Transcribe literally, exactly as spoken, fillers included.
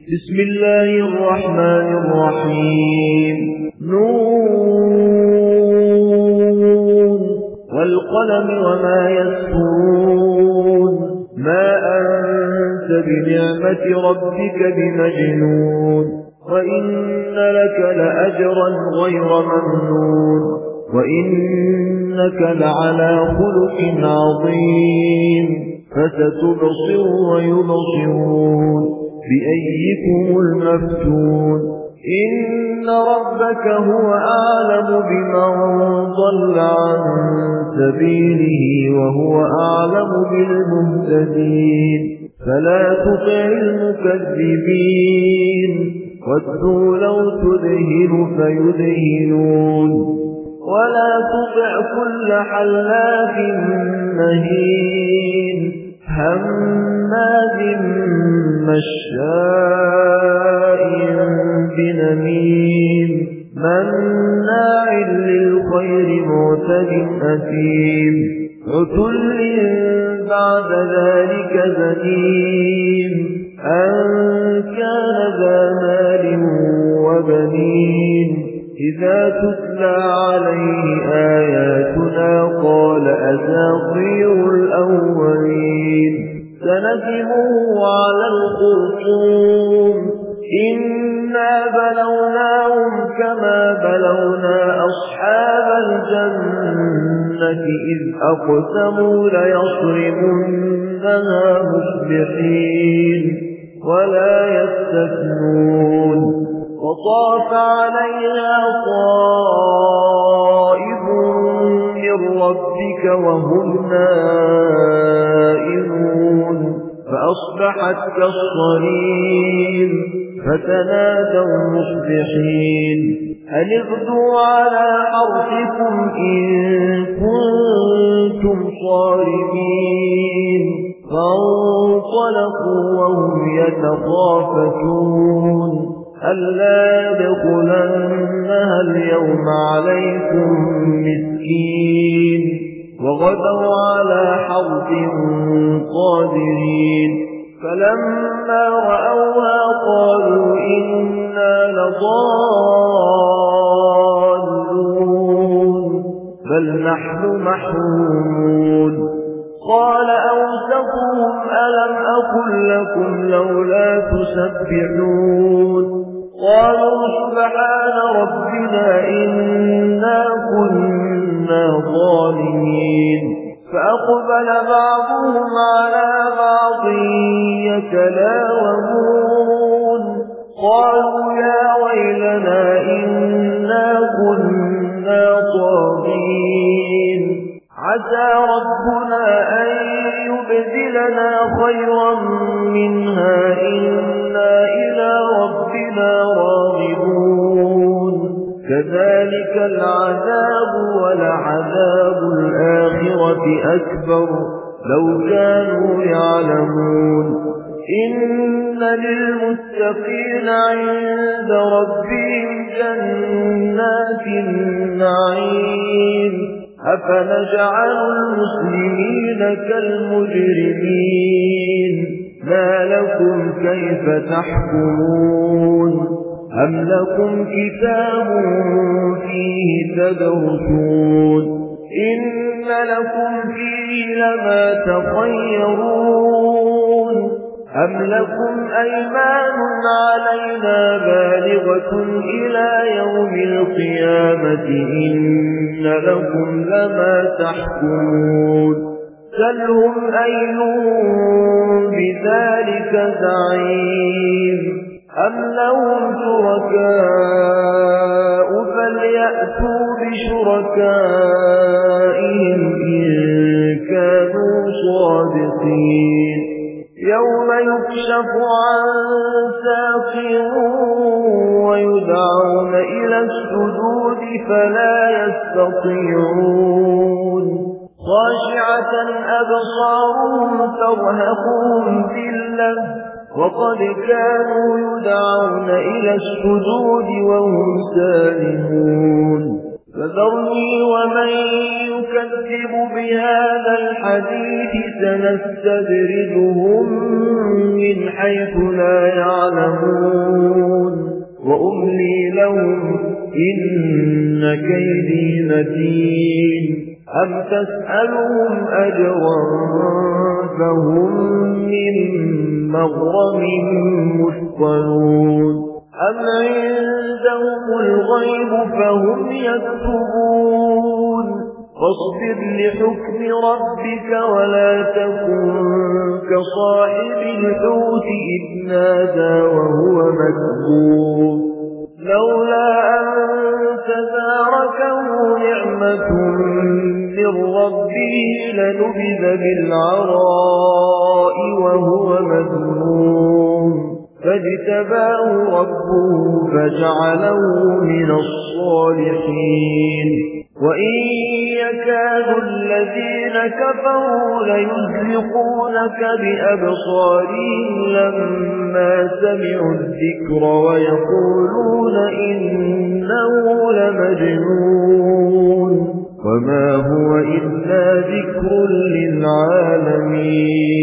بسم الله الرحمن الرحيم نون والقلم وما يسطرون ما أنت بنعمة ربك بمجنون وإن لك لأجرا غير ممنون وإنك لعلى خلق عظيم فستبصر ويبصرون بأيكم المفتون إن ربك هو أعلم بمن ضل عن سبيله وهو أعلم بالمهتدين فلا تطع المكذبين ودوا لو تدهن فيدهنون ولا تطع كل حلاف مهين هماز مشاء بنميم مناع للخير معتد أثيم عتل بعد ذلك زنيم أن كان ذا مال وبنين إذا تتلى عليه آياتنا قال أساطير الأولين سنسمه على الخرطوم إنا بلوناهم كما بلونا أصحاب الجنة إذ أقسموا ليصرمنها مصبحين ولا يستثنون وطاف عليها طائف من ربك وهم نائمون فأصبحت كالصريم فتنادوا مصبحين أن اغدوا على حرثكم إن كنتم صارمين فانطلقوا وهم يتخافتون ألا يدخلنها اليوم عليكم مسكين وغدوا على حرد قادرين فلما رأوها قالوا إنا لضالون بل نحن محرومون قال أوسطهم ألم أقل لكم لولا تسبحون قالوا سبحان ربنا إنا كنا ظالمين فأقبل بعضهم على بعض يتلاومون قالوا يا ويلنا إنا كنا طاغين عسى ربنا أن يبدلنا خيرا منها إنا إلى ربنا راغبون كذلك العذاب ولعذاب الآخرة أكبر لو كانوا يعلمون إن للمتقين عند ربهم جنات النعيم أفنجعل المسلمين كالمجرمين ما لكم كيف تحكمون أم لكم كتاب فيه تدرسون إن لكم فيه لما تخيرون أم لكم أيمان علينا بالغة إلى يوم القيامة إن لكم لما تحكمون سلهم أيهم بذلك زعيم أم لهم شركاء فليأتوا بشركائهم إن كانوا صادقين يوم يكشف عن ساق ويدعون إلى السجود فلا يستطيعون خاشعة أبصارهم ترهقهم ذلة وقد كانوا يدعون إلى السجود وهم سالمون فذرني ومن يكذب بهذا الحديث سنستدرجهم من حيث لا يعلمون إن كيدي متين أم تسألهم أجرا فهم من مغرم مثقلون أم عندهم الغيب فهم يكتبون فاصبر لحكم ربك ولا تكن كصاحب الحوت إذ نادى وهو مكذوب لولا أن تداركه نعمة من ربه لنبذ بالعراء وهو مذموم فاجتباه ربه فجعله من الصالحين وإن يكاد الذين كفروا ليزلقونك بأبصارهم لما سمعوا الذكر ويقولون إنه لمجنون وما هو إلا ذكر للعالمين